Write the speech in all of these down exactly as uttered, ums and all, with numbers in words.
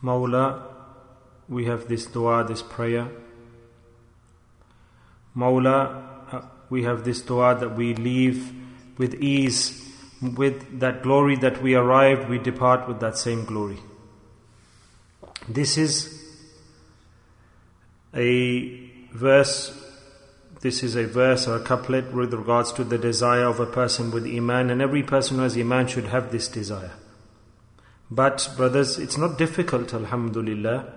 Mawla, we have this dua, this prayer. Mawla, we have this dua that we leave with ease. With that glory that we arrived, we depart with that same glory. This is a verse, this is a verse or a couplet with regards to the desire of a person with Iman, and every person who has Iman should have this desire. But brothers, it's not difficult, alhamdulillah,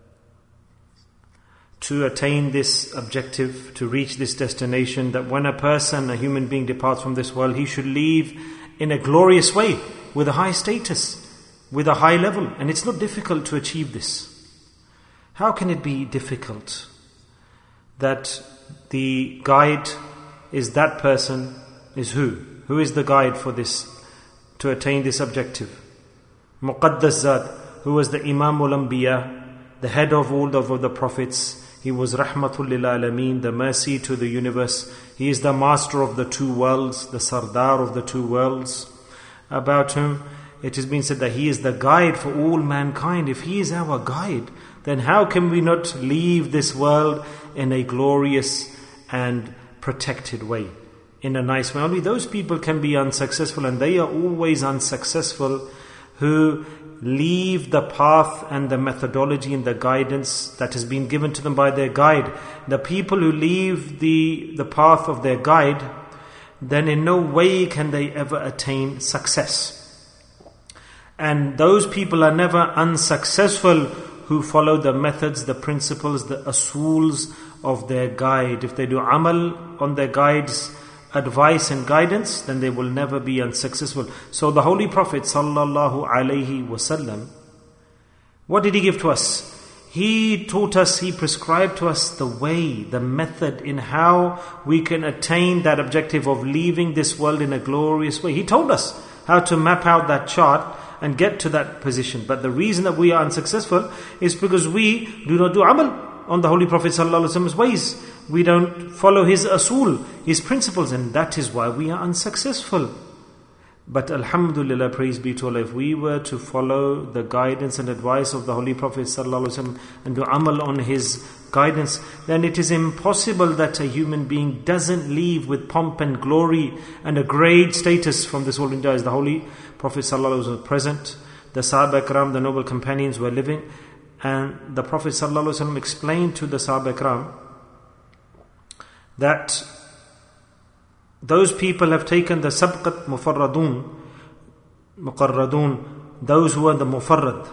to attain this objective, to reach this destination, that when a person, a human being departs from this world, he should leave in a glorious way, with a high status, with a high level. And it's not difficult to achieve this. How can it be difficult that the guide is that person, is who? Who is the guide for this, to attain this objective? Muqaddas Zat, who was the Imam al-Anbiya, the head of all of the prophets. He was Rahmatul lil Alameen, the mercy to the universe. He is the master of the two worlds, the Sardar of the two worlds. About him, it has been said that he is the guide for all mankind. If he is our guide, then how can we not leave this world in a glorious and protected way, in a nice way? Only those people can be unsuccessful, and they are always unsuccessful who leave the path and the methodology and the guidance that has been given to them by their guide. The people who leave the, the path of their guide, then in no way can they ever attain success. And those people are never unsuccessful who follow the methods, the principles, the usuls of their guide. If they do amal on their guide's advice and guidance, then they will never be unsuccessful. So the Holy Prophet sallallahu alaihi wasallam, what did he give to us? He taught us, he prescribed to us the way, the method in how we can attain that objective of leaving this world in a glorious way. He told us how to map out that chart and get to that position. But the reason that we are unsuccessful is because we do not do amal on the Holy Prophet sallallahu alaihi wasallam's ways. We don't follow his usul, his principles, and that is why we are unsuccessful. But alhamdulillah, praise be to Allah, if we were to follow the guidance and advice of the Holy Prophet ﷺ and do amal on his guidance, then it is impossible that a human being doesn't leave with pomp and glory and a great status from this world. As the Holy Prophet ﷺ was present, the Sahaba Ikram, the noble companions were living, and the Prophet ﷺ explained to the Sahaba Ikram that those people have taken the sabqat mufarradun, muqarradun, those who are the mufarrad.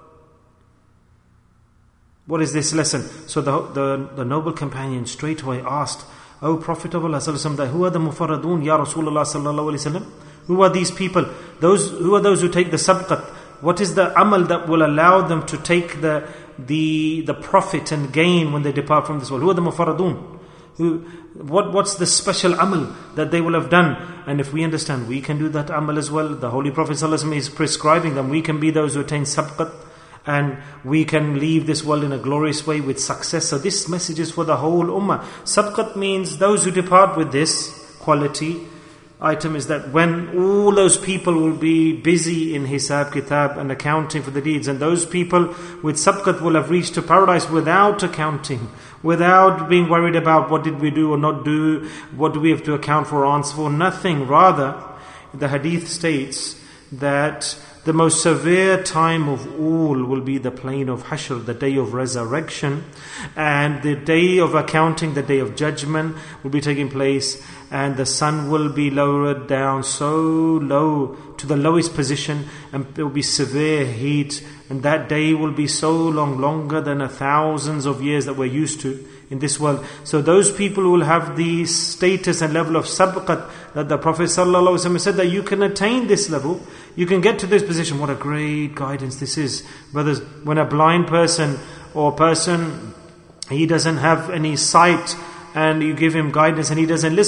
What is this lesson? So the, the, the noble companion straight away asked, O Prophet of Allah, who are the mufarradun, Ya Rasulullah sallallahu alaihi wasallam? Who are these people? Those who are those who take the sabqat? What is the amal that will allow them to take the the the profit and gain when they depart from this world? Who are the mufarradun? Who, what, what's the special amal that they will have done? And if we understand, we can do that amal as well. The Holy Prophet ﷺ is prescribing them. We can be those who attain sabqat, and we can leave this world in a glorious way with success. So this message is for the whole ummah. Sabqat means those who depart with this quality item, is that when all those people will be busy in hisab, kitab and accounting for the deeds, and those people with sabqat will have reached to paradise without accounting, without being worried about what did we do or not do, what do we have to account for or answer for, nothing. Rather, the hadith states that the most severe time of all will be the plain of Hashr, the day of resurrection, and the day of accounting, the day of judgment will be taking place, and the sun will be lowered down so low to the lowest position, and there will be severe heat, and that day will be so long, longer than the thousands of years that we're used to in this world. So those people who will have the status and level of sabqat that the Prophet ﷺ said that you can attain this level, you can get to this position. What a great guidance this is. Brothers, when a blind person or person, he doesn't have any sight, and you give him guidance and he doesn't listen,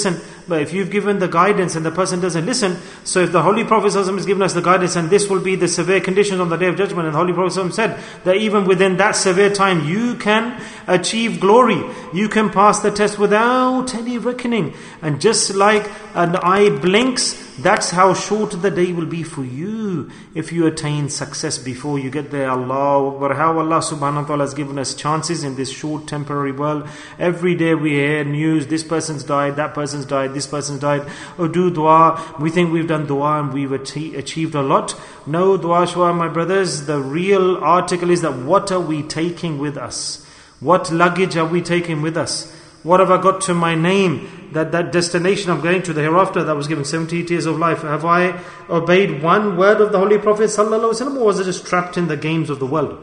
But if you've given the guidance and the person doesn't listen, so if the Holy Prophet ﷺ has given us the guidance, and this will be the severe conditions on the Day of Judgment, and the Holy Prophet ﷺ said that even within that severe time, you can achieve glory. You can pass the test without any reckoning. And just like an eye blinks, that's how short the day will be for you if you attain success before you get there. Allahu Akbar. How Allah subhanahu wa ta'ala has given us chances in this short temporary world. Every day we hear news, this person's died, that person's died, this person's died. Oh, do dua. We think we've done dua and we've achieved a lot. No, dua shwa, my brothers. The real article is that what are we taking with us? What luggage are we taking with us? What have I got to my name? That that destination I'm going to, the hereafter, that was given seventy-eight years of life. Have I obeyed one word of the Holy Prophet sallallahu alaihi wasallam, or was I just trapped in the games of the world?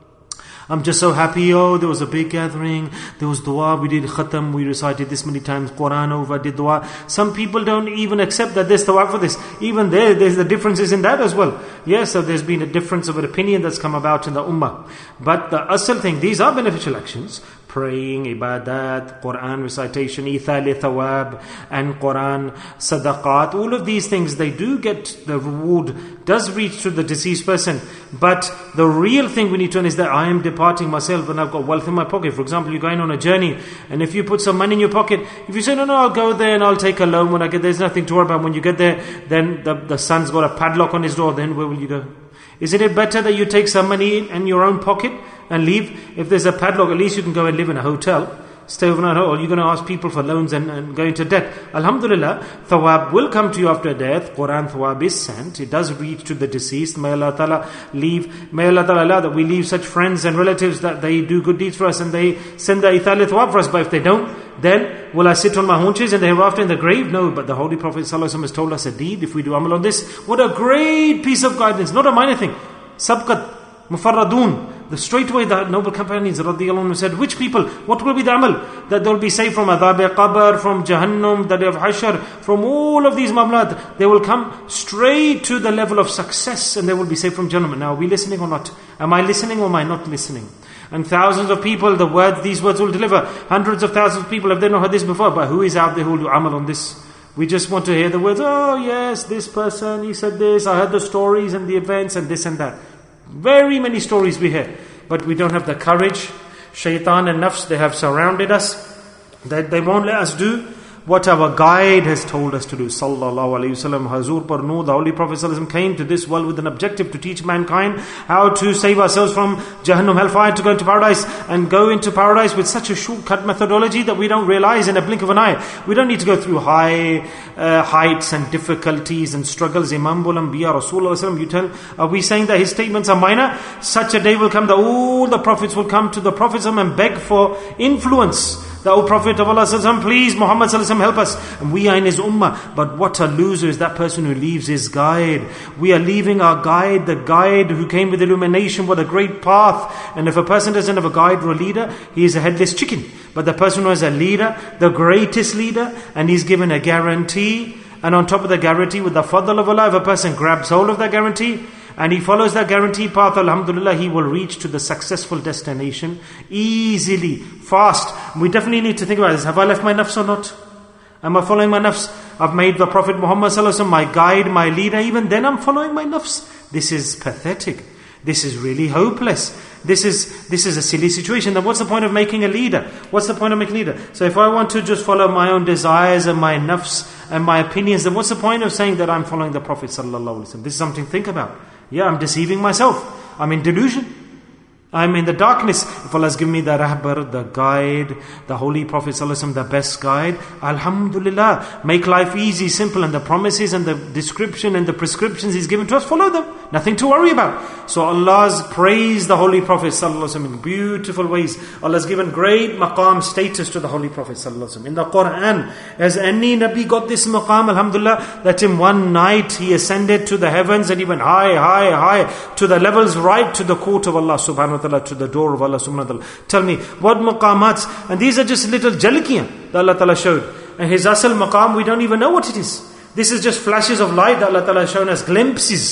I'm just so happy, oh, there was a big gathering, there was dua, we did khatam, we recited this many times, Quran over, did dua. Some people don't even accept that there's dua for this. Even there, there's the differences in that as well. Yes, so there's been a difference of an opinion that's come about in the ummah. But the asl thing, these are beneficial actions. Praying, ibadat, Quran recitation, ithal thawab, and Quran sadaqat. All of these things, they do get the reward, does reach to the deceased person. But the real thing we need to understand is that I am departing myself and I've got wealth in my pocket. For example, you're going on a journey, and if you put some money in your pocket, if you say, no, no, I'll go there and I'll take a loan when I get there, there's nothing to worry about. When you get there, then the, the son's got a padlock on his door, then where will you go? Isn't it better that you take some money in your own pocket and leave? If there's a padlock, at least you can go and live in a hotel, stay overnight, or you're going to ask people for loans and, and go into debt. Alhamdulillah, thawab will come to you after death. Quran thawab is sent. It does reach to the deceased. May Allah Ta'ala leave, may Allah Ta'ala allow that we leave such friends and relatives that they do good deeds for us and they send the ithal thawab for us. But if they don't, then will I sit on my haunches and hereafter in the grave? No, but the Holy Prophet ﷺ has told us a deed. If we do amal on this, what a great piece of guidance, not a minor thing. Sabqat, mufarradun. The straight away the noble companions radiyallahu anhu said, which people, what will be the amal? That they will be saved from adhab qabr, from jahannam, the day of hashar, from all of these mamlat. They will come straight to the level of success and they will be saved from jahannam. Now, are we listening or not? Am I listening or am I not listening? And thousands of people, the words, these words will deliver. Hundreds of thousands of people, have they not heard this before? But who is out there who will do amal on this? We just want to hear the words, oh yes, this person, he said this, I heard the stories and the events and this and that. Very many stories we hear, but we don't have the courage. Shaitan and nafs, they have surrounded us, that they won't let us do what our guide has told us to do. Sallallahu alayhi wasallam, Hazur Parnu, the Holy Prophet ﷺ came to this world with an objective to teach mankind how to save ourselves from Jahannam, hellfire, to go into paradise, and go into paradise with such a shortcut methodology that we don't realize in a blink of an eye. We don't need to go through high uh, heights and difficulties and struggles. Imam Bul Anbiya, Rasulullah, you tell, are we saying that his statements are minor? Such a day will come that all the prophets will come to the Prophet and beg for influence. The O Prophet of Allah, please, Muhammad help us. And we are in his ummah. But what a loser is that person who leaves his guide. We are leaving our guide, the guide who came with illumination, with a great path. And if a person doesn't have a guide or a leader, he is a headless chicken. But the person who has a leader, the greatest leader, and he's given a guarantee, and on top of the guarantee, with the fadl of Allah, if a person grabs hold of that guarantee, and he follows that guaranteed path, alhamdulillah, he will reach to the successful destination easily, fast. We definitely need to think about this. Have I left my nafs or not? Am I following my nafs? I've made the Prophet Muhammad sallallahu alaihi wasallam my guide, my leader. Even then I'm following my nafs. This is pathetic. This is really hopeless. This is this is a silly situation. Then what's the point of making a leader? What's the point of making a leader? So if I want to just follow my own desires and my nafs and my opinions, then what's the point of saying that I'm following the Prophet sallallahu alaihi wasallam? This is something to think about. Yeah, I'm deceiving myself. I'm in delusion. I'm in the darkness. If Allah has given me the rahbar, the guide, the Holy Prophet ﷺ, the best guide, alhamdulillah, make life easy, simple, and the promises and the description and the prescriptions He's given to us, follow them. Nothing to worry about. So Allah's praised the Holy Prophet ﷺ in beautiful ways. Allah has given great maqam status to the Holy Prophet ﷺ. In the Quran, has any Nabi got this maqam, alhamdulillah, that in one night he ascended to the heavens and he went high, high, high, to the levels right to the court of Allah subhanahu wa ta'ala, to the door of Allah subhanahu wa ta'ala. Tell me, what maqamats? And these are just little jalikiyan that Allah ta'ala showed. And His asal maqam, we don't even know what it is. This is just flashes of light that Allah ta'ala has shown us, glimpses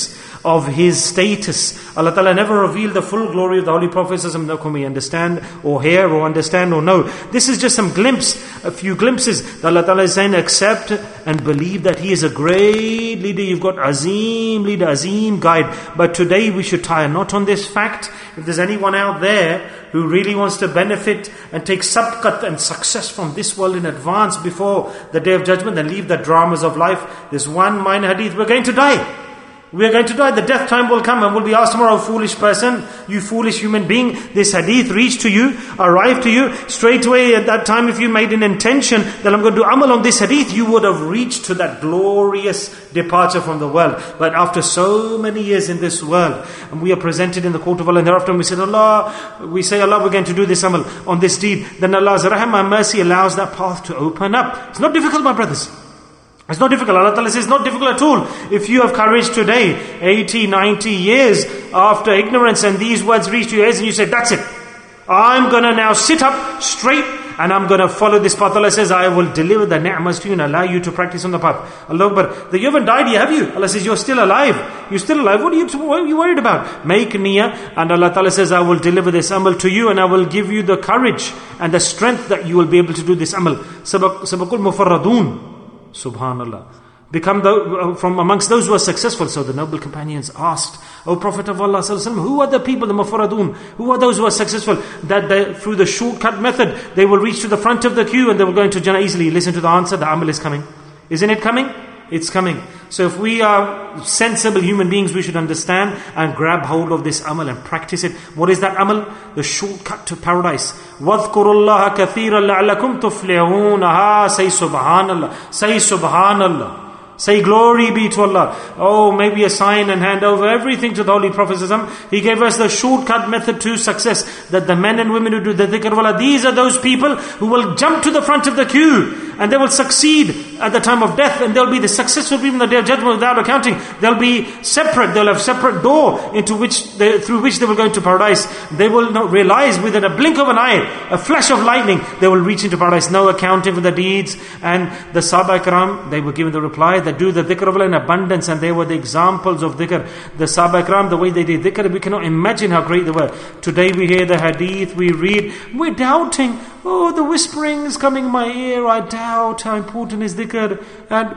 of his status. Allah Ta'ala never revealed the full glory of the Holy Prophet. Nor can we understand or hear or understand or know. This is just some glimpse, a few glimpses. Allah Ta'ala is saying, accept and believe that he is a great leader. You've got Azim leader, Azim guide. But today we should tie a knot on this fact. If there's anyone out there who really wants to benefit and take sabqat and success from this world in advance before the Day of Judgment, then leave the dramas of life. There's one minor hadith: we're going to die. We are going to die. The death time will come and we'll be asked tomorrow, foolish person, you foolish human being, this hadith reached to you, arrived to you. Straight away at that time, if you made an intention that I'm going to do amal on this hadith, you would have reached to that glorious departure from the world. But after so many years in this world, and we are presented in the court of Allah, and thereafter we said, Allah, we say, Allah, we're going to do this amal on this deed. Then Allah's rahmah and mercy allows that path to open up. It's not difficult, my brothers. It's not difficult. Allah Ta'ala says it's not difficult at all. If you have courage today, eighty, ninety years after ignorance, and these words reach to your ears and you say, that's it. I'm going to now sit up straight and I'm going to follow this path. Allah says, I will deliver the ni'mas to you and allow you to practice on the path. Allah Akbar. You haven't died yet, have you? Allah says, you're still alive. You're still alive. What are you, what are you worried about? Make niyyah. And Allah Ta'ala says, I will deliver this amal to you and I will give you the courage and the strength that you will be able to do this amal. Sabaqul mufarradun. Subhanallah. Become the, from amongst those who are successful. So the noble companions asked, O Prophet of Allah, who are the people, the mufaradun? Who are those who are successful? That they, through the shortcut method, they will reach to the front of the queue and they will go into Jannah easily. Listen to the answer, the amal is coming. Isn't it coming? It's coming. So if we are sensible human beings, we should understand and grab hold of this amal and practice it. What is that amal? The shortcut to paradise. وَاذْكُرُوا اللَّهَ كَثِيرًا لَعَلَّكُمْ تُفْلِحُونَ. Ah, say subhanallah. Say subhanallah. Say glory be to Allah. Oh, maybe a sign and hand over everything to the Holy Prophet. He gave us the shortcut method to success. That the men and women who do the dhikr of Allah, these are those people who will jump to the front of the queue. And they will succeed at the time of death. And they'll be the successful people in the Day of Judgment without accounting. They'll be separate. They'll have separate door into which they, through which they will go into paradise. They will not realize within a blink of an eye, a flash of lightning, they will reach into paradise. No accounting for the deeds. And the Sahaba Ikram, they were given the reply that do the dhikr of Allah in abundance, and they were the examples of dhikr. The Sahaba Ikram, the way they did dhikr, we cannot imagine how great they were. Today we hear the hadith, we read, we're doubting. Oh, the whispering is coming in my ear. I doubt how important is dhikr. And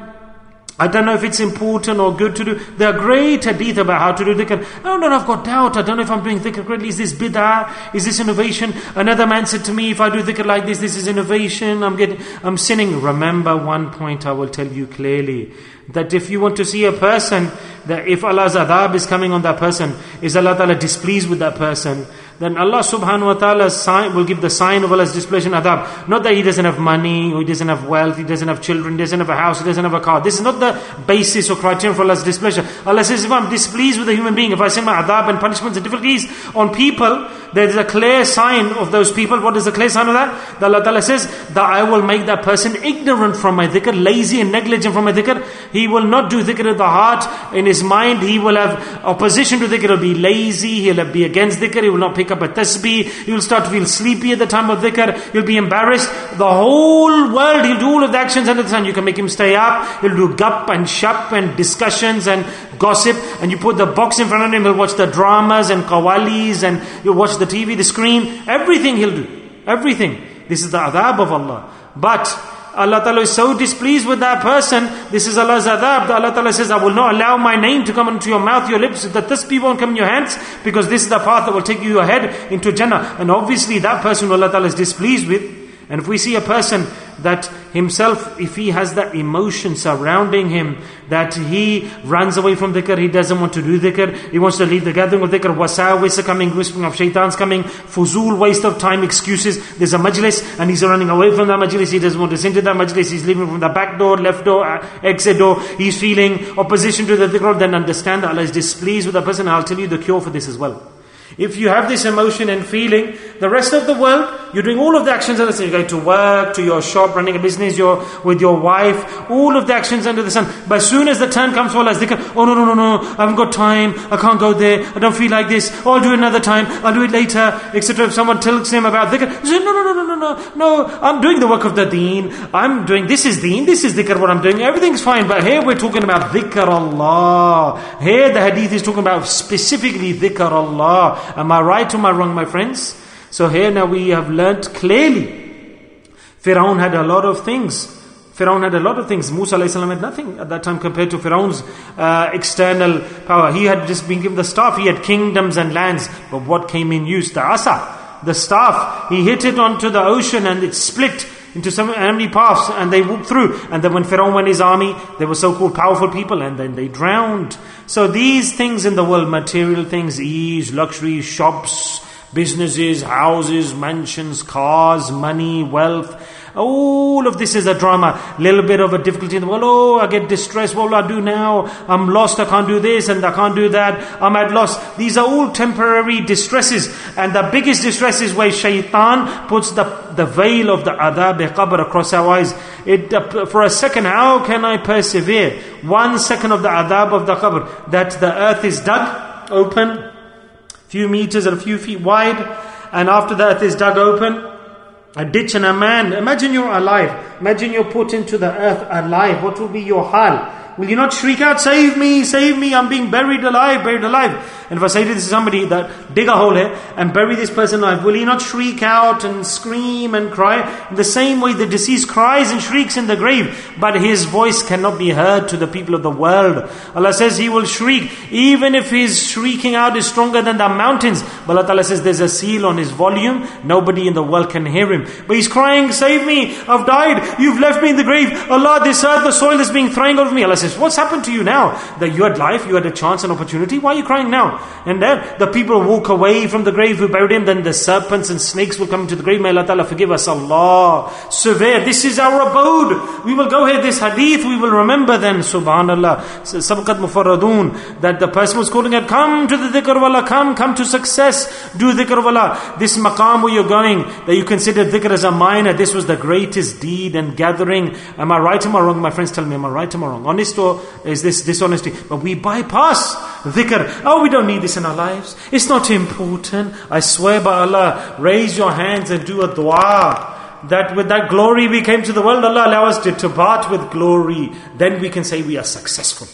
I don't know if it's important or good to do. There are great hadith about how to do dhikr. Oh no, no, I've got doubt. I don't know if I'm doing dhikr correctly. Is this bid'ah? Is this innovation? Another man said to me, if I do dhikr like this, this is innovation. I'm getting, I'm sinning. Remember one point I will tell you clearly. That if you want to see a person, that if Allah's adhab is coming on that person, is Allah Ta'ala displeased with that person, then Allah subhanahu wa ta'ala sign, will give the sign of Allah's displeasure and adhab. Not that he doesn't have money, or he doesn't have wealth, he doesn't have children, he doesn't have a house, he doesn't have a car. This is not the basis or criterion for Allah's displeasure. Allah says, if I'm displeased with a human being, if I send my adhab and punishments and difficulties on people, there is a clear sign of those people. What is the clear sign of that? That Allah Ta'ala says, that I will make that person ignorant from my dhikr, lazy and negligent from my dhikr. He will not do dhikr in the heart, in his mind. He will have opposition to dhikr. He will be lazy, he will be against dhikr, he will not pick up a tasbih, he will start to feel sleepy at the time of dhikr, he'll be embarrassed. The whole world, he'll do all of the actions under the sun. You can make him stay up, he'll do gup and shup and discussions and gossip, and you put the box in front of him, he'll watch the dramas and qawalis, and he'll watch the T V, the screen, everything he'll do. Everything. This is the adhab of Allah. But Allah Ta'ala is so displeased with that person. This is Allah's adhab. Allah Ta'ala says, I will not allow my name to come into your mouth, your lips. The tasbih won't come in your hands, because this is the path that will take you ahead into Jannah. And obviously that person Allah Ta'ala is displeased with. And if we see a person that himself, if he has that emotion surrounding him, that he runs away from dhikr, he doesn't want to do dhikr, he wants to leave the gathering of dhikr, wasawis are coming, whispering of shaitans coming, fuzul, waste of time, excuses, there's a majlis and he's running away from that majlis, he doesn't want to sit into that majlis, he's leaving from the back door, left door, exit door, he's feeling opposition to the dhikr, then understand that Allah is displeased with that person. I'll tell you the cure for this as well. If you have this emotion and feeling, the rest of the world, you're doing all of the actions under the sun. You're going to work, to your shop, running a business, you're with your wife, all of the actions under the sun. But as soon as the turn comes for Allah's dhikr, oh no, no, no, no, I haven't got time, I can't go there, I don't feel like this, oh, I'll do it another time, I'll do it later, et cetera. If someone tells him about dhikr, he says, no, no, no, no, no, no, no, I'm doing the work of the deen, I'm doing, this is deen, this is dhikr what I'm doing, everything's fine. But here we're talking about dhikr Allah. Here the hadith is talking about specifically dhikr Allah. Am I right or am I wrong, my friends? So here now we have learnt clearly, Firaun had a lot of things. Firaun had a lot of things. Musa alayhi salam had nothing at that time compared to Firaun's uh, external power. He had just been given the staff. He had kingdoms and lands. But what came in use? The asa, the staff. He hit it onto the ocean and it split into so many paths and they walked through. And then when Firaun went his army, they were so-called powerful people and then they drowned. So these things in the world, material things, ease, luxury, shops, businesses, houses, mansions, cars, money, wealth, all of this is a drama. Little bit of a difficulty in the world. Oh, I get distressed. What will I do now? I'm lost. I can't do this and I can't do that. I'm at loss. These are all temporary distresses. And the biggest distress is where shaitan puts the, the veil of the adhab qabr across our eyes. It, uh, for a second, how can I persevere? One second of the adhab of the qabr. That the earth is dug open, few meters and a few feet wide. And after the earth is dug open, a ditch and a man. Imagine you're alive. Imagine you're put into the earth alive. What will be your hal? Will you not shriek out, save me, save me, I'm being buried alive, buried alive. And if I say to somebody that dig a hole here and bury this person alive, will he not shriek out and scream and cry? In the same way the deceased cries and shrieks in the grave, but his voice cannot be heard to the people of the world. Allah says he will shriek, even if his shrieking out is stronger than the mountains. But Allah Ta'ala says there's a seal on his volume, nobody in the world can hear him. But he's crying, save me, I've died, you've left me in the grave. Allah, this earth, the soil is being thrown over me. Allah says, what's happened to you now? That you had life, you had a chance and opportunity, why are you crying now? And then the people walk away from the grave who buried him, then the serpents and snakes will come into the grave. May Allah Ta'ala forgive us. Allah, severe, this is our abode. We will go here, this hadith, we will remember then, subhanallah, sabqat mufarradun, that the person was calling it, come to the dhikr of Allah, come, come to success, do dhikr of Allah. This maqam where you're going, that you consider dhikr as a minor, this was the greatest deed and gathering. Am I right or am I wrong? My friends tell me, am I right or am I wrong? Honest or is this dishonesty? But we bypass dhikr. Oh, we don't need this in our lives. It's not important. I swear by Allah, raise your hands and do a dua. That with that glory we came to the world, Allah allow us to depart with glory. Then we can say we are successful.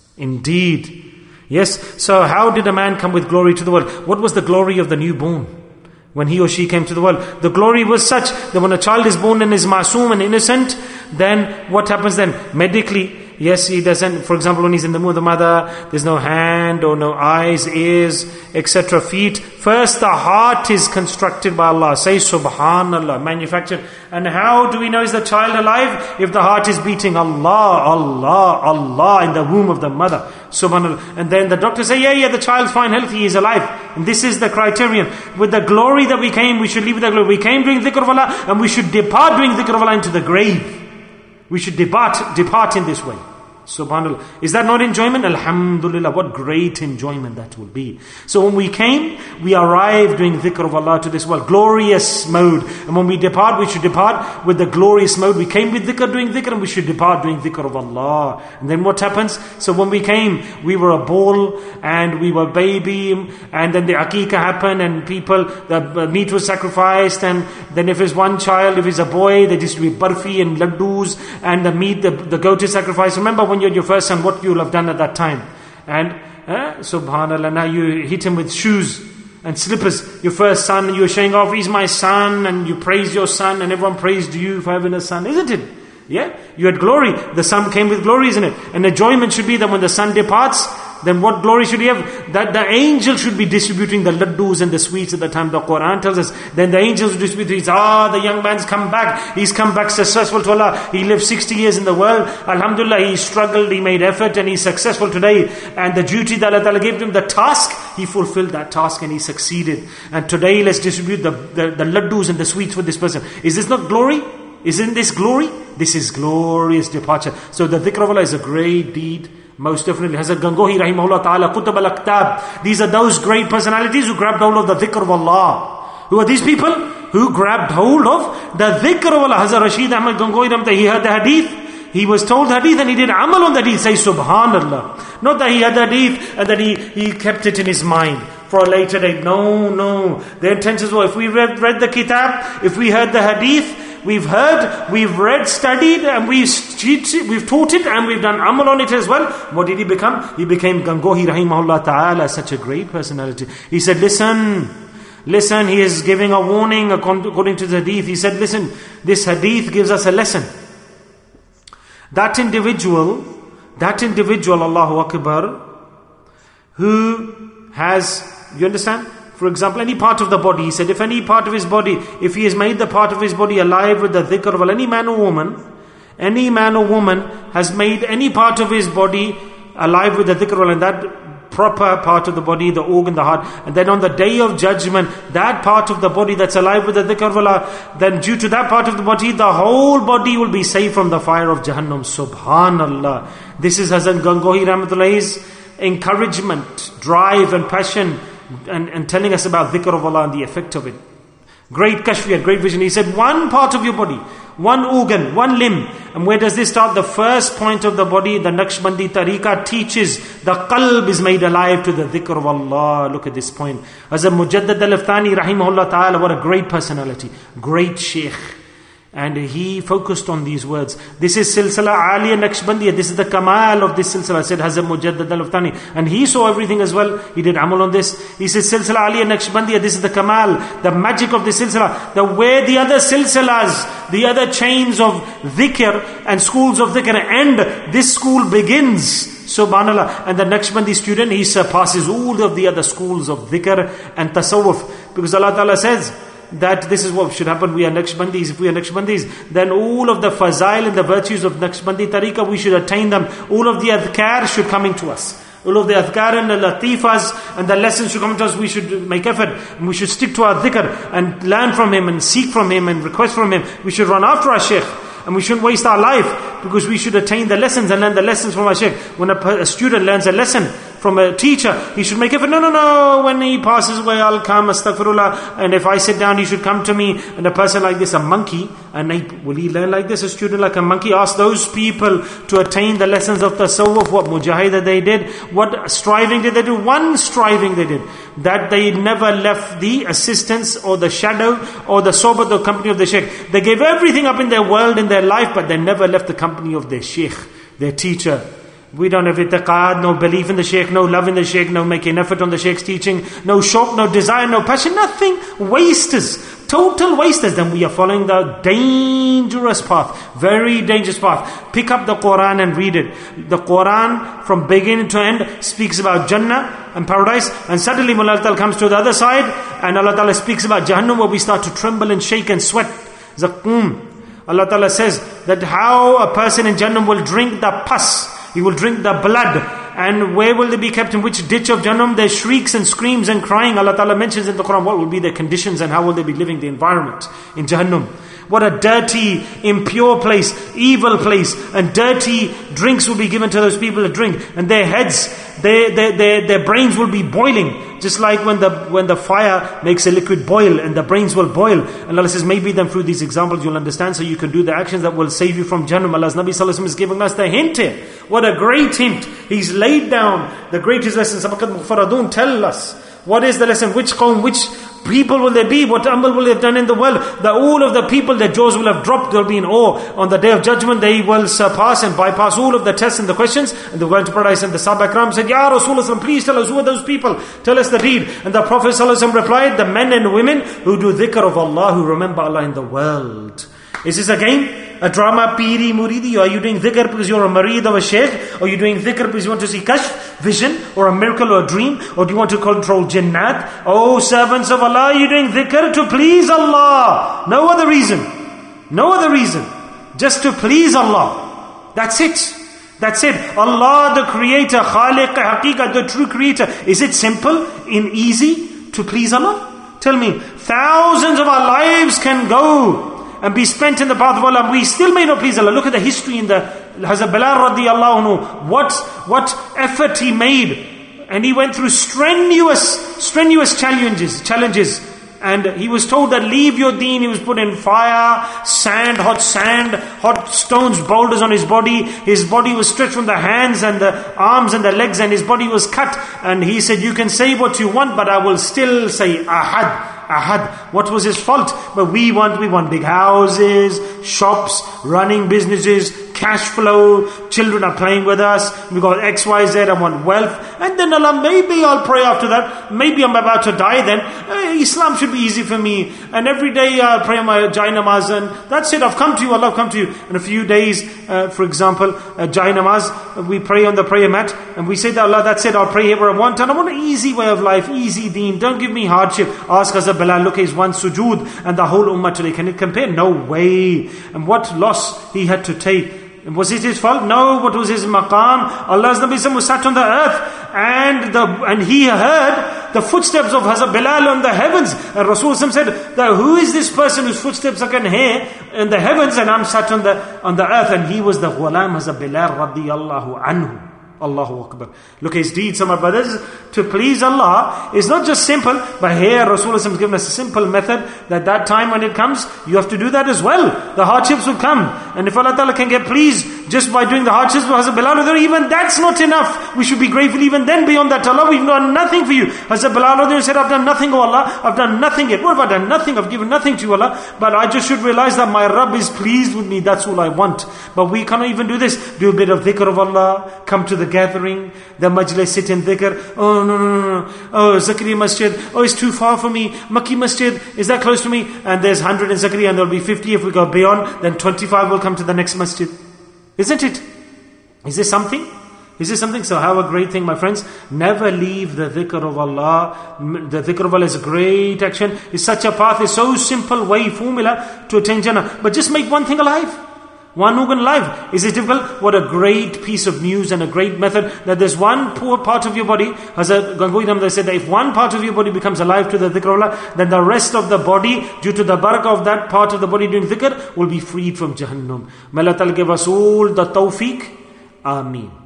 Indeed. Yes, so how did a man come with glory to the world? What was the glory of the newborn when he or she came to the world? The glory was such that when a child is born and is masoom and innocent, then what happens then? Medically, yes, he doesn't, for example, when he's in the womb of the mother, there's no hand or no eyes, ears, et cetera, feet. First, the heart is constructed by Allah. Say subhanallah, manufactured. And how do we know is the child alive? If the heart is beating Allah, Allah, Allah in the womb of the mother. Subhanallah. And then the doctor say, yeah, yeah, the child's fine, healthy, he's alive. And this is the criterion. With the glory that we came, we should leave with the glory. We came doing dhikr of Allah and we should depart doing dhikr of Allah into the grave. We should depart, depart in this way. Subhanallah. Is that not enjoyment? Alhamdulillah. What great enjoyment that will be. So when we came, we arrived doing dhikr of Allah to this world. Glorious mode. And when we depart, we should depart with the glorious mode. We came with dhikr, doing dhikr, and we should depart doing dhikr of Allah. And then what happens? So when we came, we were a ball and we were baby, and then the aqiqah happened and people, the meat was sacrificed, and then if it's one child, if it's a boy, there used to be barfi and laddus, and the meat, the, the goat is sacrificed. Remember when you're your first son, what you will have done at that time. And uh, subhanallah, now you hit him with shoes and slippers. Your first son, and you're showing off, he's my son, and you praise your son, and everyone praised you for having a son, isn't it? Yeah? You had glory. The son came with glory, isn't it? And enjoyment should be that when the son departs, then what glory should he have? That the angel should be distributing the laddus and the sweets at the time. The Quran tells us. Then the angels will distribute these. Ah, the young man's come back. He's come back successful to Allah. He lived sixty years in the world. Alhamdulillah, he struggled, he made effort, and he's successful today. And the duty that Allah gave him, the task, he fulfilled that task and he succeeded. And today let's distribute the, the, the laddus and the sweets for this person. Is this not glory? Isn't this glory? This is glorious departure. So the dhikr of Allah is a great deed. Most definitely. Hazrat Gangohi rahimahullah ta'ala, Qutb al-Aqtab. These are those great personalities who grabbed hold of the dhikr of Allah. Who are these people? who grabbed hold of the dhikr of Allah. Hazrat Rashid Ahmad Gangohi, he heard the hadith. He was told hadith and he did amal on the hadith. Say subhanallah. Not that he had the hadith and that he, he kept it in his mind for a later date. No, no. The intentions were, if we read, read the kitab, if we heard the hadith, we've heard, we've read, studied, and we've, we've taught it and we've done amal on it as well. What did he become? He became Gangohi rahimahullah ta'ala, such a great personality. He said, listen, listen, he is giving a warning according to the hadith. He said, listen, this hadith gives us a lesson. That individual, that individual, Allahu Akbar, who has, you understand? For example, any part of the body, he said, if any part of his body, if he has made the part of his body alive with the dhikr of Allah, any man or woman, any man or woman has made any part of his body alive with the dhikr of Allah, and that proper part of the body, the organ, the heart, and then on the day of judgment, that part of the body that's alive with the dhikr of Allah, then due to that part of the body, the whole body will be saved from the fire of Jahannam. Subhanallah. This is Hazrat Gangohi Rahmatullah's encouragement, drive and passion, and, and telling us about dhikr of Allah and the effect of it. Great kashfiyat, great vision. He said, one part of your body, one organ, one limb. And where does this start? The first point of the body, the Naqshbandi tariqah teaches the qalb is made alive to the dhikr of Allah. Look at this point. As a Mujaddad al-Aftani rahimahullah ta'ala, what a great personality, great sheikh. And he focused on these words. This is Silsila Aliyah Naqshbandiyya. This is the Kamal of this Silsila, said Hazrat Mujaddad al-Aftani. And he saw everything as well. He did amal on this. He says Silsila Aliyah Naqshbandiyya. This is the Kamal, the magic of this Silsila. The way the other Silsilas, the other chains of dhikr and schools of dhikr end, this school begins. Subhanallah. And the Naqshbandi student, he surpasses all of the other schools of dhikr and tasawwuf. Because Allah Ta'ala says that this is what should happen. We are Naqshbandis. If we are Naqshbandis, then all of the fazail and the virtues of Naqshbandi tariqah, we should attain them. All of the adhkar should come into us. All of the adhkar and the latifas and the lessons should come to us. We should make effort. And we should stick to our dhikr and learn from him and seek from him and request from him. We should run after our shaykh. And we shouldn't waste our life, because we should attain the lessons and learn the lessons from our shaykh. When a, a student learns a lesson from a teacher, he should make effort. No, no, no, when he passes away, I'll come, astaghfirullah. And if I sit down, he should come to me. And a person like this, a monkey, and he, will he learn like this? A student like a monkey? Ask those people to attain the lessons of tasawwuf, what mujahidah they did, what striving did they do? One striving they did, that they never left the assistance or the shadow or the sohbat, the company of the shaykh. They gave everything up in their world, in their life, but they never left the company of their shaykh, their teacher. We don't have itiqad, no belief in the shaykh, no love in the shaykh, no making effort on the shaykh's teaching, no shauq, no desire, no passion, nothing. Wasters, total wasters. Then we are following the dangerous path, very dangerous path. Pick up the Quran and read it. The Quran from beginning to end speaks about Jannah and paradise, and suddenly Allah Ta'ala comes to the other side and Allah Ta'ala speaks about Jahannam, where we start to tremble and shake and sweat. Zakum. Allah Ta'ala says that how a person in Jannah will drink the pus, he will drink the blood, and where will they be kept, in which ditch of Jahannam? Their shrieks and screams and crying. Allah Ta'ala mentions in the Quran what will be their conditions and how will they be living, the environment in Jahannam. What a dirty, impure place, evil place, and dirty drinks will be given to those people to drink, and their heads, their, their, their, their brains will be boiling, just like when the when the fire makes a liquid boil, and the brains will boil. And Allah says, maybe then through these examples you'll understand, so you can do the actions that will save you from Jahannam. Allah's Nabi Sallallahu Alaihi Wasallam is giving us the hint here. What a great hint. He's laid down the greatest lesson. Sabaqat Mufaradun, tell us, what is the lesson? Which qawm, which people will they be? What amal will they have done in the world? That all of the people, their jaws will have dropped. They'll be in awe. On the day of judgment, they will surpass and bypass all of the tests and the questions, and they'll go into paradise. And the Sahaba Ikram said, Ya Rasulullah, please tell us, who are those people? Tell us the deed. And the Prophet ﷺ replied, the men and women who do dhikr of Allah, who remember Allah in the world. Is this a game? A drama, piri, muridi? Are you doing dhikr because you're a marid of a shaykh? Or are you doing dhikr because you want to see kashf, vision, or a miracle or a dream? Or do you want to control jinnat? Oh, servants of Allah, are you doing dhikr to please Allah? No other reason. No other reason. Just to please Allah. That's it. That's it. Allah, the creator, khaliq, haqiqah, the true creator. Is it simple and easy to please Allah? Tell me, thousands of our lives can go and be spent in the path of Allah, we still may not please Allah. Look at the history in the Hazrat Bilal radiallahu anhu. What, what effort he made. And he went through strenuous, strenuous challenges, challenges And he was told that leave your deen. He was put in fire, sand, hot sand, hot stones, boulders on his body. His body was stretched from the hands and the arms and the legs, and his body was cut. And he said, you can say what you want, but I will still say Ahad. Ahad. What was his fault? But we want, we want big houses, shops, running businesses, cash flow, children are playing with us, we got X, Y, Z, I want wealth. And then Allah, maybe I'll pray after that, maybe I'm about to die then, eh, Islam should be easy for me, and every day I'll pray my Jai Namaz, and that's it, I've come to you, Allah, I've come to you. In a few days, uh, for example, uh, Jai Namaz, we pray on the prayer mat, and we say that Allah, that's it, I'll pray here where I want, and I want an easy way of life, easy deen, don't give me hardship. Ask Hazrat Bilal, look, he's one sujood, and the whole ummah today, can it compare? No way. And what loss he had to take. Was it his fault? No. What was his maqam? Allah's Nabi was sat on the earth, and the and he heard the footsteps of Hazrat Bilal on the heavens. And Rasul said that who is this person whose footsteps I can hear in the heavens, and I'm sat on the on the earth? And he was the ghulam Hazrat Bilal radiyallahu anhu. Allahu Akbar. Look, his deeds, some of my brothers, to please Allah is not just simple, but here Rasulullah has given us a simple method that that time when it comes, you have to do that as well. The hardships will come. And if Allah Ta'ala can get pleased just by doing the hardships for Hazrat Bilal, even that's not enough. We should be grateful even then beyond that. Allah, we've done nothing for you. Hazrat Bilal said, I've done nothing, oh Allah. I've done nothing yet. What have I done? Nothing. I've given nothing to you, Allah. But I just should realize that my Rabb is pleased with me. That's all I want. But we cannot even do this. Do a bit of dhikr of Allah. Come to the gathering, the majlis, sit in dhikr. Oh no, no, no, no. Oh, Zakaria Masjid. Oh, it's too far for me. Makki Masjid, is that close to me? And there's one hundred in Zakaria, and there'll be fifty if we go beyond. Then twenty-five will come to the next masjid. Isn't it? Is this something? Is this something? So have a great thing, my friends. Never leave the dhikr of Allah. The dhikr of Allah is a great action. It's such a path. It's so simple way, formula to attain Jannah. But just make one thing alive. One organ alive. Is it difficult? What a great piece of news and a great method that there's one poor part of your body. Hazrat Gangohi Damdar said that if one part of your body becomes alive to the dhikr of Allah, then the rest of the body, due to the barakah of that part of the body doing dhikr, will be freed from Jahannam. May Allah Ta'ala give us all the tawfiq. Ameen.